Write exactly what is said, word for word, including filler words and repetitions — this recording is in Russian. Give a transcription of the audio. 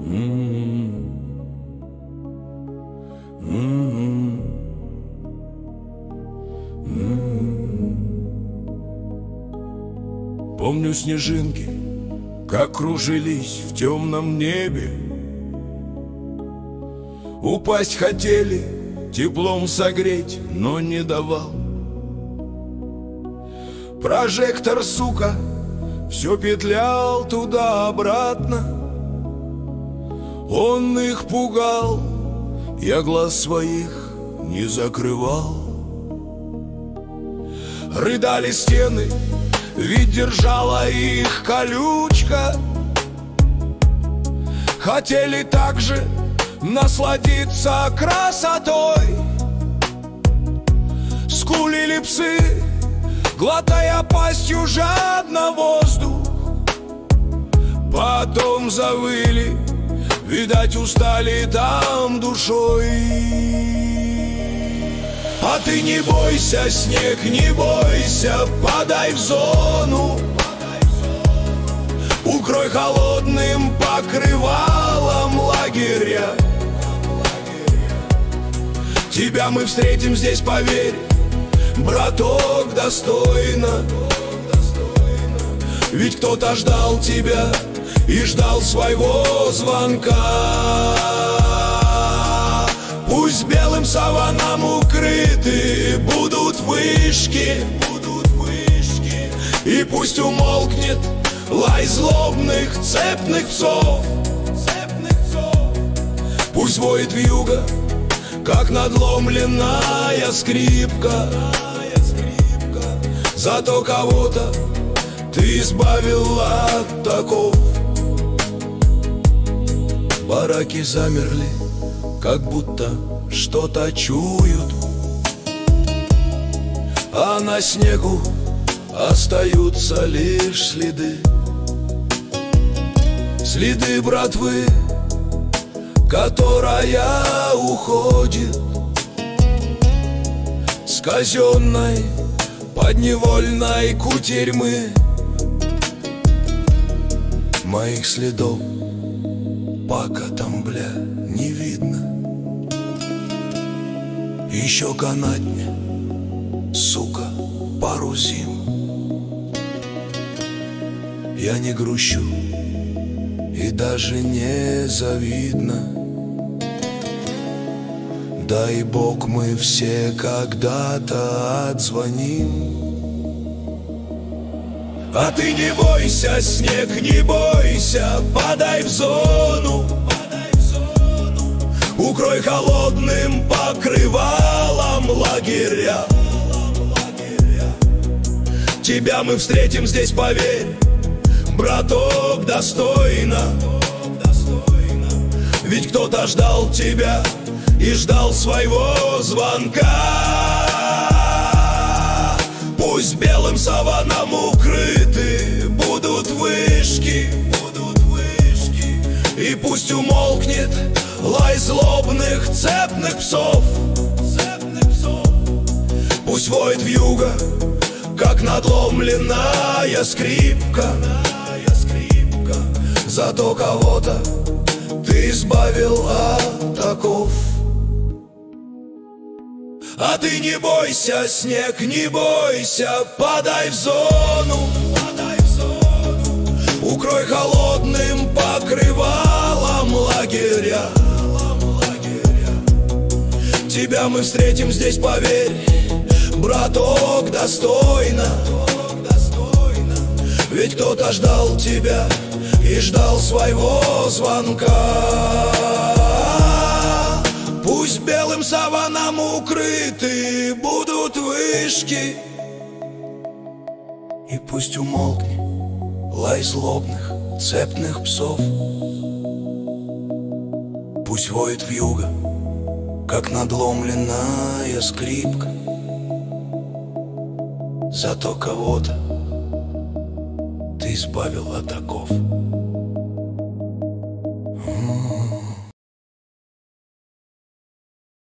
Помню снежинки, как кружились в темном небе. Упасть хотели, теплом согреть, но не давал. Прожектор, сука, все петлял туда-обратно. Он их пугал, я глаз своих не закрывал. Рыдали стены, ведь держала их колючка. Хотели также насладиться красотой. Скулили псы, глотая пастью жадно воздух. Потом завыли, видать, устали там душой. А ты не бойся, снег, не бойся, подай в зону. Укрой холодным покрывалом лагеря. Тебя мы встретим здесь, поверь, браток, достойно. Ведь кто-то ждал тебя и ждал своего звонка. Пусть белым саваном укрыты будут вышки, будут вышки. И пусть умолкнет лай злобных цепных псов, цепных псов. Пусть воет вьюга, как надломленная скрипка. Зато кого-то ты избавил от таков. Бараки замерли, как будто что-то чуют, а на снегу остаются лишь следы. Следы братвы, которая уходит с казенной подневольной кутерьмы. Моих следов пока там, бля, не видно. Еще канатня, сука, пару зим. Я не грущу и даже не завидно. Дай Бог, мы все когда-то отзвоним. А ты не бойся, снег, не бойся, подай в зону. Укрой холодным покрывалом лагеря. Тебя мы встретим здесь, поверь, браток, достойно. Ведь кто-то ждал тебя и ждал своего звонка. Пусть белым саваном укрыты будут вышки, будут вышки. И пусть умолкнет лай злобных цепных псов, цепных псов. Пусть воет вьюга, как надломленная скрипка. Зато кого-то ты избавил от оков. А ты не бойся, снег, не бойся, подай в зону. Укрой холодным покрывалом лагеря. Тебя мы встретим здесь, поверь, браток, достойно. Ведь кто-то ждал тебя и ждал своего звонка. Пусть белым саваном укрыты будут вышки. И пусть умолкнет лай злобных цепных псов. Пусть воет вьюга, как надломленная скрипка. Зато кого-то ты избавил от оков.